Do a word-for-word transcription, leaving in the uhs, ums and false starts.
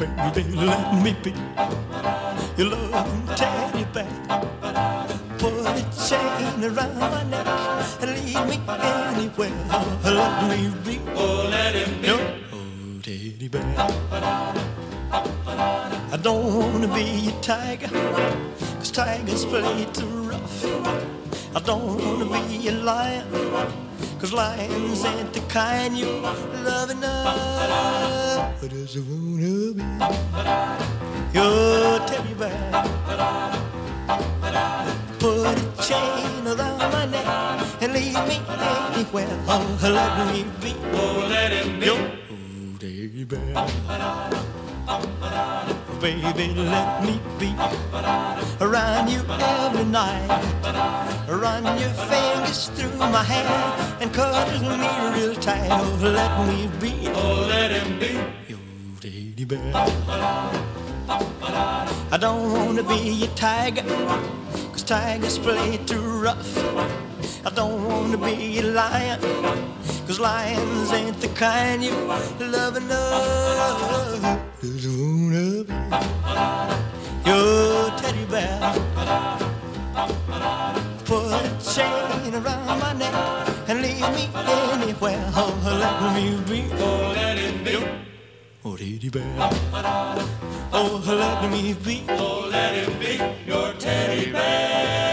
baby, let me be your loving teddy bear. Put a chain around my neck and lead me anywhere. Let me be, oh, let him be your oh, teddy bear. I don't wanna be a tiger, 'cause tigers play too rough. I don't wanna be a lion, 'cause lions ain't the kind you love enough. I just wanna be your teddy bear. Put a chain around my neck and lead me anywhere. Oh, let me be, oh, let him be your oh, teddy bear. Baby, let me be around you every night. Run your fingers through my hair and cuddle me real tight. Oh, let me be, oh, let him be your teddy bear. I don't wanna be a tiger, 'cause tigers play too rough. I don't wanna be a lion, 'cause lions ain't the kind you love enough. Just wanna be your teddy bear. Put a chain around my neck and lead me anywhere. Oh, let me be, oh, let him be your oh, teddy bear. Oh, let me be, oh, let him be your teddy bear.